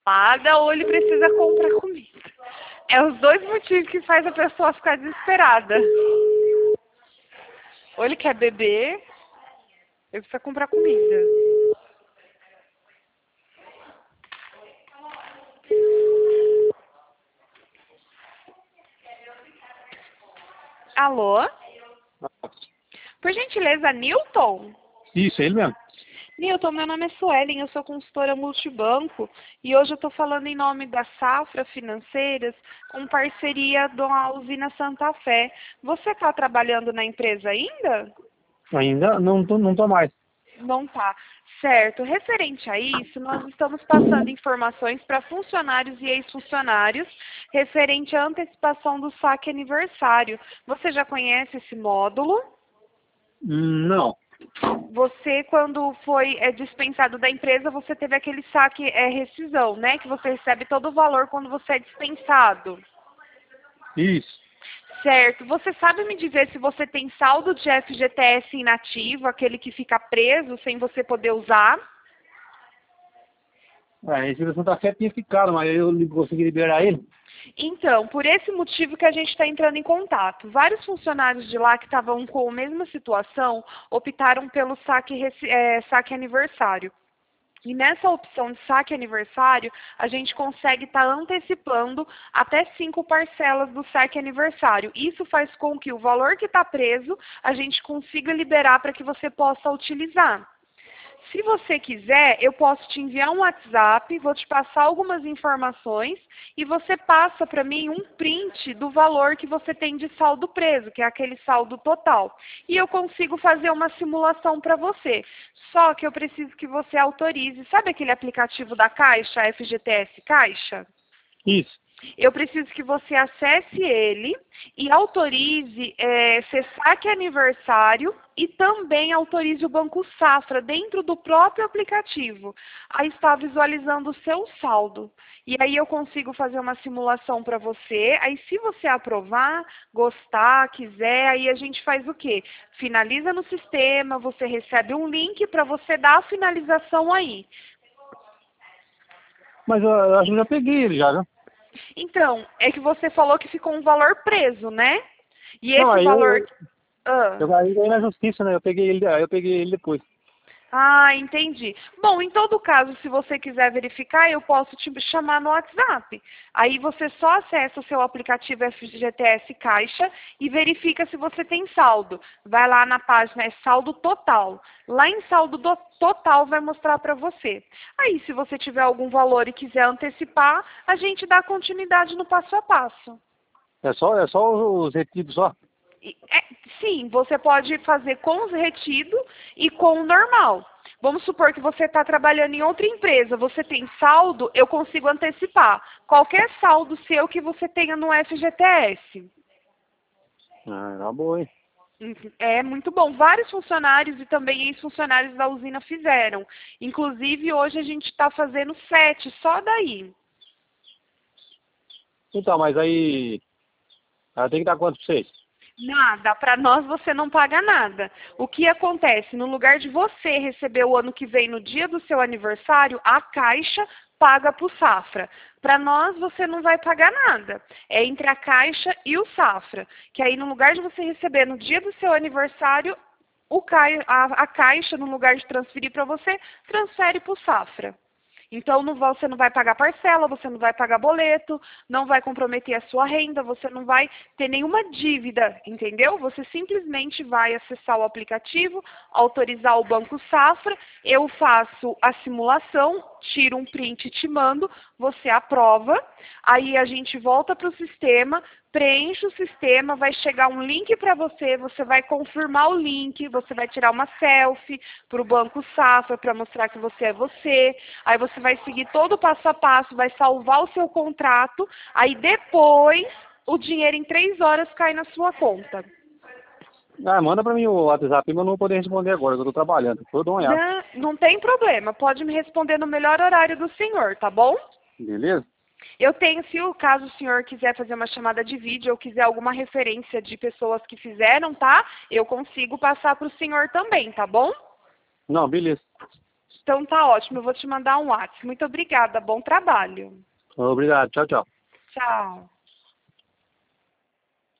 Nada ou ele precisa comprar comida. É os dois motivos que faz a pessoa ficar desesperada. Ou ele quer beber, ou ele precisa comprar comida. Alô? Por gentileza, Newton? Isso, é ele mesmo. Newton, meu nome é Suelen, eu sou consultora multibanco e hoje eu estou falando em nome da Safra Financeiras com parceria da usina Santa Fé. Você está trabalhando na empresa ainda? Ainda não tô mais. Não tá. Certo. Referente a isso, nós estamos passando informações para funcionários e ex-funcionários referente à antecipação do saque aniversário. Você já conhece esse módulo? Não. Você, quando foi dispensado da empresa, você teve aquele saque rescisão, né? Que você recebe todo o valor quando você é dispensado. Isso. Certo. Você sabe me dizer se você tem saldo de FGTS inativo, aquele que fica preso sem você poder usar? A Receita Santa Fé tinha ficado, mas eu consegui liberar ele. Então, por esse motivo que a gente está entrando em contato. Vários funcionários de lá que estavam com a mesma situação optaram pelo saque aniversário. E nessa opção de saque aniversário, a gente consegue estar antecipando até 5 parcelas do saque aniversário. Isso faz com que o valor que está preso, a gente consiga liberar para que você possa utilizar. Se você quiser, eu posso te enviar um WhatsApp, vou te passar algumas informações e você passa para mim um print do valor que você tem de saldo preso, que é aquele saldo total. E eu consigo fazer uma simulação para você. Só que eu preciso que você autorize. Sabe aquele aplicativo da Caixa, FGTS Caixa? Isso. Eu preciso que você acesse ele e autorize ser saque aniversário e também autorize o Banco Safra dentro do próprio aplicativo. Aí está visualizando o seu saldo. E aí eu consigo fazer uma simulação para você. Aí se você aprovar, gostar, quiser, aí a gente faz o quê? Finaliza no sistema, você recebe um link para você dar a finalização aí. Mas eu acho que eu já peguei ele já, viu? Então, é que você falou que ficou um valor preso, né? E Não, esse aí valor. Ah, eu aí na justiça, né? Eu peguei ele depois. entendi. Bom, em todo caso, se você quiser verificar, eu posso te chamar no WhatsApp. Aí você só acessa o seu aplicativo FGTS Caixa e verifica se você tem saldo. Vai lá na página, é saldo total. Lá em saldo total vai mostrar para você. Aí, se você tiver algum valor e quiser antecipar, a gente dá continuidade no passo a passo. É só os retiros só. Sim, você pode fazer com os retidos e com o normal. Vamos supor que você está trabalhando em outra empresa, você tem saldo, eu consigo antecipar. Qualquer saldo seu que você tenha no FGTS. Ah, era boa, hein? É muito bom. Vários funcionários e também ex-funcionários da usina fizeram. Inclusive, hoje a gente está fazendo 7, só daí. Então, mas aí tem que dar quanto pra vocês? Nada, para nós você não paga nada. O que acontece? No lugar de você receber o ano que vem no dia do seu aniversário, a Caixa paga para o Safra. Para nós você não vai pagar nada. É entre a Caixa e o Safra. Que aí no lugar de você receber no dia do seu aniversário, a Caixa, no lugar de transferir para você, transfere para o Safra. Então, você não vai pagar parcela, você não vai pagar boleto, não vai comprometer a sua renda, você não vai ter nenhuma dívida, entendeu? Você simplesmente vai acessar o aplicativo, autorizar o Banco Safra, eu faço a simulação, tiro um print e te mando, você aprova, aí a gente volta para o sistema, preenche o sistema, vai chegar um link para você, você vai confirmar o link, você vai tirar uma selfie para o Banco Safra para mostrar que você é você, aí você vai seguir todo o passo a passo, vai salvar o seu contrato, aí depois o dinheiro em 3 horas cai na sua conta. Ah, manda pra mim o WhatsApp, mas eu não vou poder responder agora, eu tô trabalhando. Depois eu dou uma olhada. Não tem problema, pode me responder no melhor horário do senhor, tá bom? Beleza? Eu tenho, se o caso o senhor quiser fazer uma chamada de vídeo ou quiser alguma referência de pessoas que fizeram, tá? Eu consigo passar para o senhor também, tá bom? Não, beleza. Então tá ótimo, eu vou te mandar um WhatsApp. Muito obrigada, bom trabalho. Obrigado, tchau, tchau. Tchau.